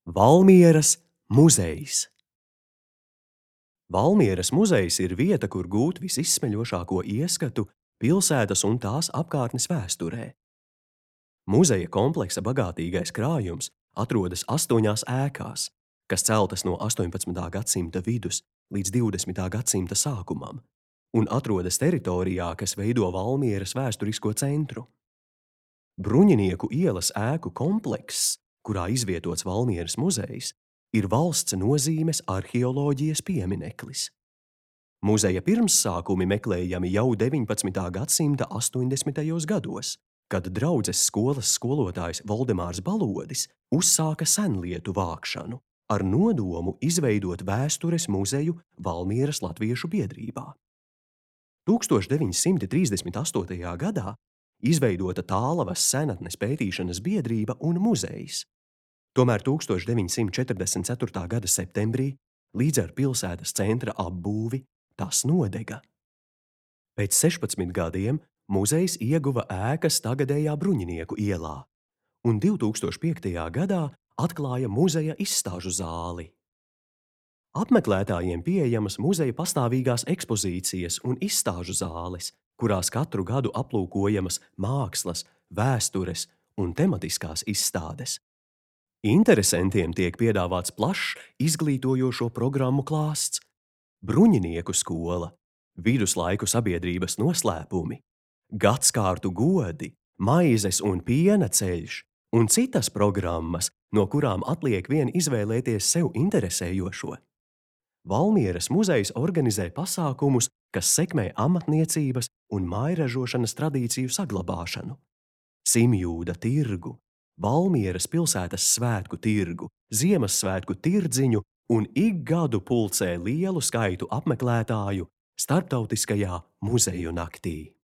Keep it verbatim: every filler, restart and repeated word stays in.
Valmieras muzejs. Valmieras muzejs ir vieta, kur gūt visizsmeļošāko ieskatu pilsētas un tās apkārtnes vēsturē. Muzeja kompleksa bagātīgais krājums atrodas astoņās ēkās, kas celtas no astoņpadsmitā gadsimta vidus līdz divdesmitā gadsimta sākumam, un atrodas teritorijā, kas veido Valmieras vēsturisko centru. Bruņinieku ielas ēku komplekss, kurā izvietots Valmieras muzejs, ir valsts nozīmes arheoloģijas piemineklis. Muzeja pirmssākumi meklējami jau deviņpadsmitā gadsimta astoņdesmitajos gados, kad draudzes skolas skolotājs Voldemārs Balodis uzsāka senlietu vākšanu ar nodomu izveidot vēstures muzeju Valmieras latviešu biedrībā. tūkstoš deviņsimt trīsdesmit astotajā gadā izveidota Tālavas senatnes pētīšanas biedrība un muzejs. Tomēr tūkstoš deviņsimt četrdesmit ceturtā gada septembrī, līdz ar pilsētas centra apbūvi, tas nodega. Pēc sešpadsmit gadiem muzejs ieguva ēkas tagadējā Bruņinieku ielā, un divtūkstoš piektajā gadā atklāja muzeja izstāžu zāli. Apmeklētājiem pieejamas muzeja pastāvīgās ekspozīcijas un izstāžu zāles, kurās katru gadu aplūkojamas mākslas, vēstures un tematiskās izstādes. Interesentiem tiek piedāvāts plašs izglītojošo programmu klāsts, Bruņinieku skola, viduslaiku sabiedrības noslēpumi, gadskārtu godi, maizes un piena ceļš un citas programmas, no kurām atliek vien izvēlēties sev interesējošo. Valmieras muzejs organizē pasākumus, kas sekmē amatniecības un mājražošanas tradīciju saglabāšanu. Simjūda tirgu, Valmieras pilsētas svētku tirgu, Ziemassvētku tirdziņu un ik gadu pulcē lielu skaitu apmeklētāju starptautiskajā muzeju naktī.